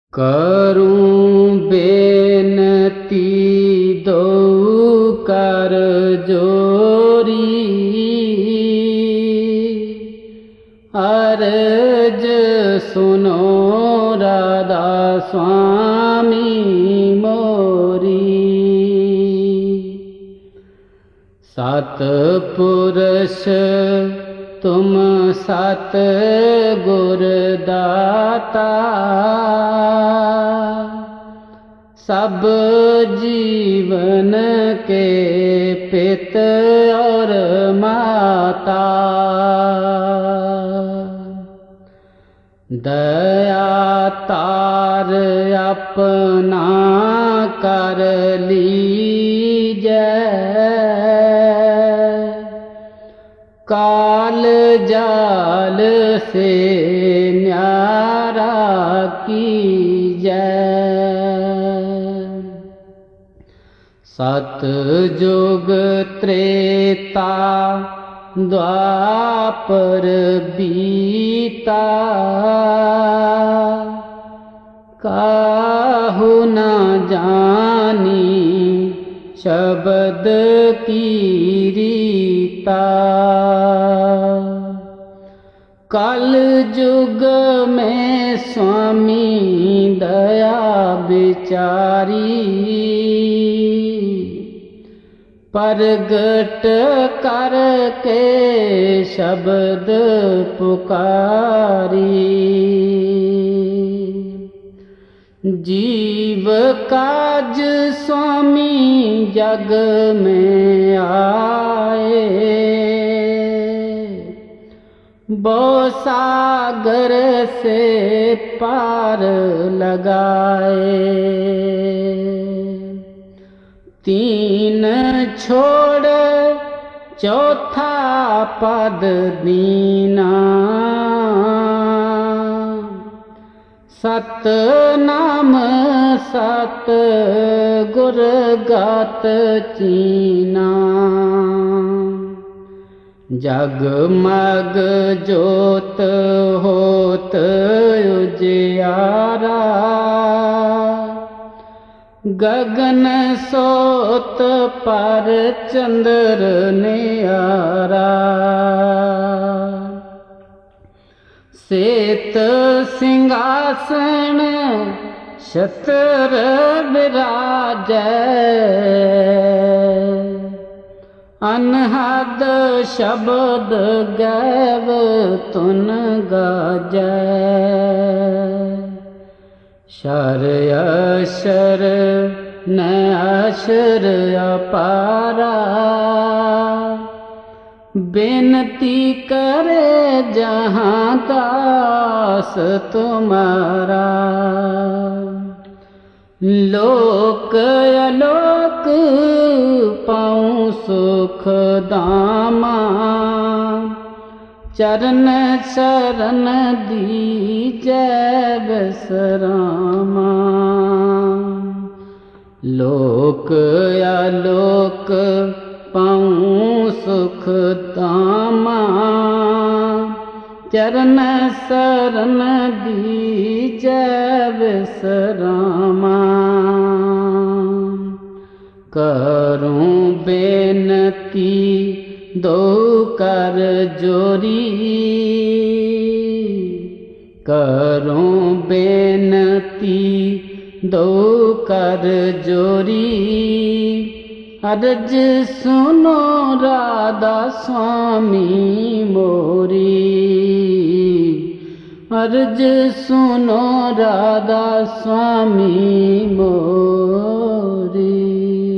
करूं बेनती दो कर जोरी, अर्ज सुनो राधा स्वामी मोरी। सतपुरुष तुम सत गुर दाता, सब जीवन के पित और माता। दया तार अपना कर लीजै, काल जाल से न्यारा कीजै। सतयुग त्रेता द्वापर बीता, काहू न जानी शब्द की रीता। कल युग में स्वामी दया बिचारी, प्रगट करके शब्द पुकारी। जीव काज स्वामी जग में आए, बो सागर से पार लगाए। तीन छोड़ चौथा पद दीना, सत नाम सत गुर गात चीना। जगमग जोत होत उजियारा, गगन सोत पर चंद्र न्यारा। श्वेत सिंहासन छत्र विराजै, अनहद शब्द गैव तुन गाजै। शर अशर न अशर अपारा, बेनती करे जहाँ दास तुम्हारा। लोक अलोक पाऊँ सुख दामा, चरण शरण दीजै विश्रामा। लोक अलोक पाऊँ सुख दामा, चरण शरण दीजै विश्रामा। करूं बेनती दो कर जोरी, करूं बेनती दो कर जोरी। अर्ज सुनो राधा स्वामी मोरी, अर्ज सुनो राधा स्वामी मोरी।